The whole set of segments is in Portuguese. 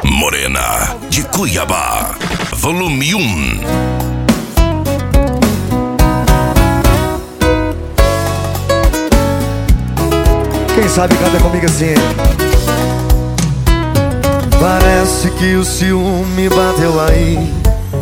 Morena de Cuiabá, volume 1. Quem sabe canta comigo assim. Parece que o ciúme bateu aí.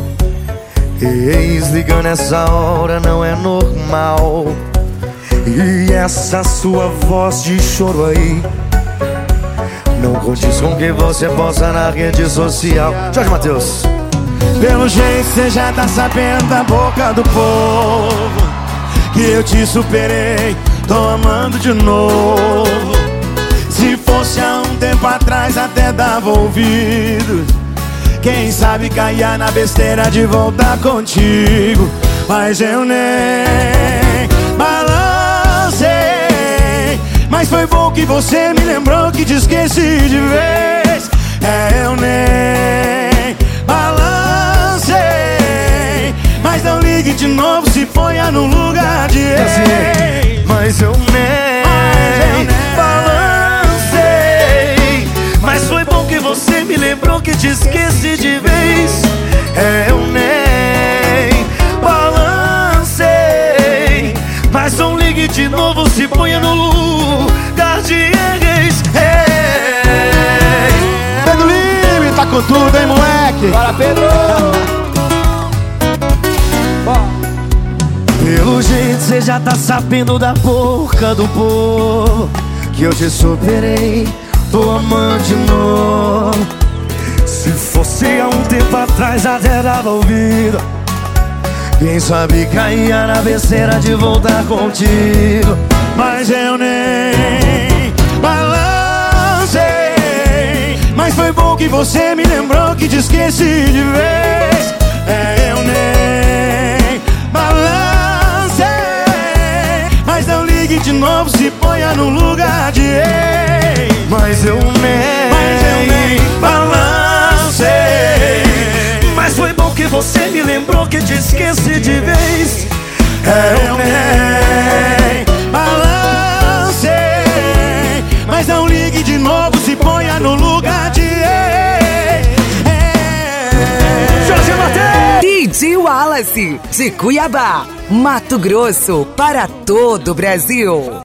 Ex ligando essa hora não é normal. E essa sua voz de choro aí não condiz com que você posta na rede social. Jorge Mateus. Pelo jeito cê já tá sabendo da boca do povo que eu te superei, tô amando de novo. Se fosse há um tempo atrás até dava ouvido, quem sabe caía na besteira de voltar contigo. Mas eu nem balancei. Mas foi bom que você me lembrou que te esqueci de vez. Eu nem balancei. Mas não ligue de novo, se ponha no lugar de ex. Mas eu nem balancei. Mas foi bom que você me lembrou que te esqueci de vez. Eu nem balancei. Mas não ligue de novo, se ponha no lugar de ex. Pedro Lime tá com tudo, hein, moleque? Bora, Pedro! Pelo jeito cê já tá sabendo da boca do povo que eu te superei, tô amando de novo. Se fosse há um tempo atrás até dava ouvido, quem sabe caía na besteira de voltar contigo. Mas eu nem balancei. Mas foi bom que você me lembrou que te esqueci de vez. Eu nem balancei. Mas não ligue de novo, se ponha no lugar de ex. Mas eu nem balancei. Mas foi bom que você me lembrou que te esqueci de vez. Eu nem balancei. Mas não ligue de novo, se ponha no lugar de ex. Jorge Mateus! DJ Wallace, de Cuiabá, Mato Grosso, para todo o Brasil.